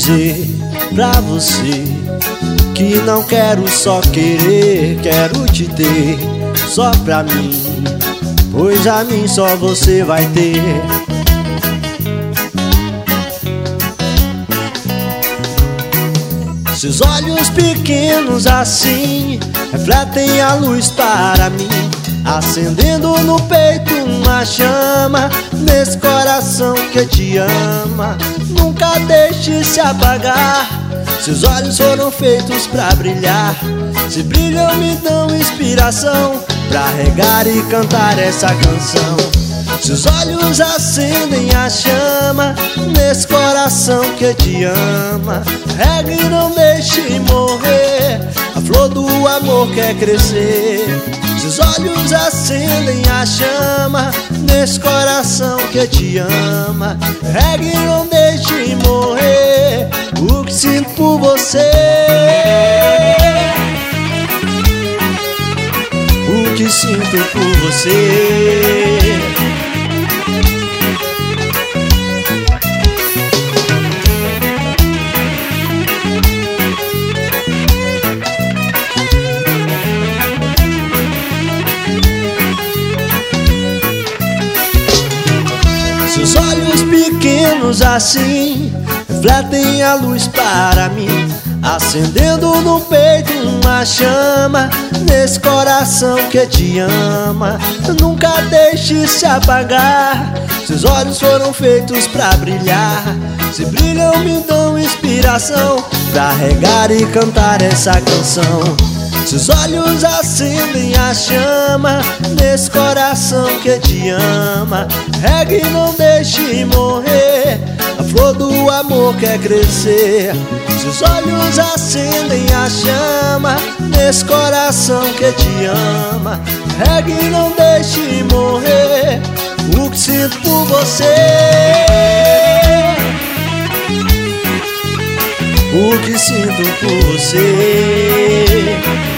dizer pra você que não quero só querer, quero te ter só pra mim, pois a mim só você vai ter. Seus olhos pequenos assim refletem a luz para mim, acendendo no peito uma chama nesse coração que te ama. Nunca deixe se apagar, seus olhos foram feitos pra brilhar. Se brilham me dão inspiração pra regar e cantar essa canção. Seus olhos acendem a chama nesse coração que te ama. Regue e não deixe morrer, a flor do amor quer crescer. Seus olhos acendem a chama nesse coração que te ama. Regue e não deixe morrer o que sinto por você, o que sinto por você. Seus olhos pequenos assim refletem a luz para mim, acendendo no peito uma chama nesse coração que te ama. Nunca deixe se apagar, seus olhos foram feitos pra brilhar. Se brilham me dão inspiração pra regar e cantar essa canção. Seus olhos acendem a chama nesse coração que te ama. Regue e não deixe morrer, a flor do amor quer crescer. Seus olhos acendem a chama nesse coração que te ama. Regue e não deixe morrer o que sinto por você, o que sinto por você.